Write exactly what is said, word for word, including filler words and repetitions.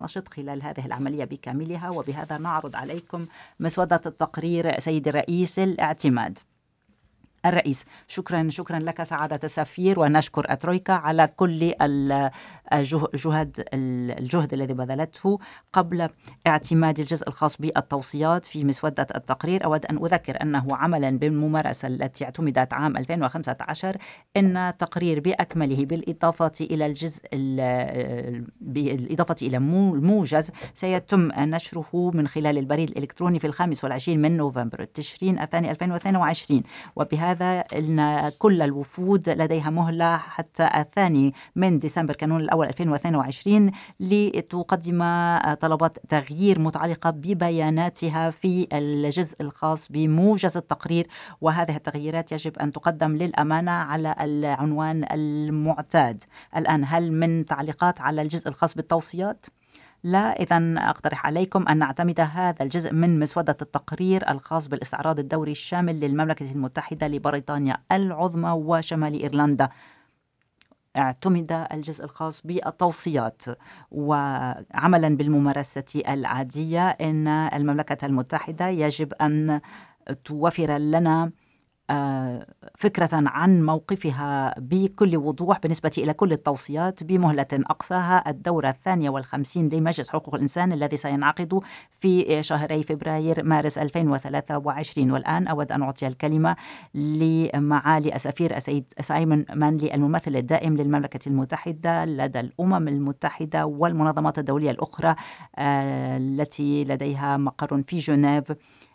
نشط خلال هذه العملية بكاملها. وبهذا نعرض عليكم مسودة التقرير سيد الرئيس الاعتماد. الرئيس: شكرا شكرا لك سعادة السفير، ونشكر أترويكا على كل الجهد الجهد الذي بذلته قبل اعتماد الجزء الخاص بالتوصيات في مسودة التقرير. أود أن أذكر أنه عملا بالممارسة التي اعتمدت عام ألفين وخمسة عشر، إن تقرير بأكمله بالإضافة إلى الجزء بالإضافة إلى الموجز سيتم نشره من خلال البريد الإلكتروني في الخامس والعشرين من نوفمبر تشرين الثاني ألفين واثنين وعشرين. وبهذا إن كل الوفود لديها مهلة حتى الثاني من ديسمبر كانون الأول ألفين واثنين وعشرين لتقدم طلبات تغيير متعلقة ببياناتها في الجزء الخاص بموجز التقرير. وهذه التغييرات يجب أن تقدم للأمانة على العنوان المعتاد. الآن هل من تعليقات على الجزء الخاص بالتوصيات؟ لا. إذن أقترح عليكم أن نعتمد هذا الجزء من مسودة التقرير الخاص بالاستعراض الدوري الشامل للمملكة المتحدة لبريطانيا العظمى وشمال إيرلندا. اعتمد الجزء الخاص بالتوصيات. وعملا بالممارسة العادية، إن المملكة المتحدة يجب أن توفر لنا فكرة عن موقفها بكل وضوح بالنسبة إلى كل التوصيات بمهلة أقصاها الدورة الثانية والخمسين لمجلس حقوق الإنسان الذي سينعقد في شهري فبراير مارس ألفين وثلاثة وعشرين. والآن أود أن أعطي الكلمة لمعالي السفير السيد سايمون مانلي، الممثل الدائم للمملكة المتحدة لدى الأمم المتحدة والمنظمات الدولية الأخرى التي لديها مقر في جنيف،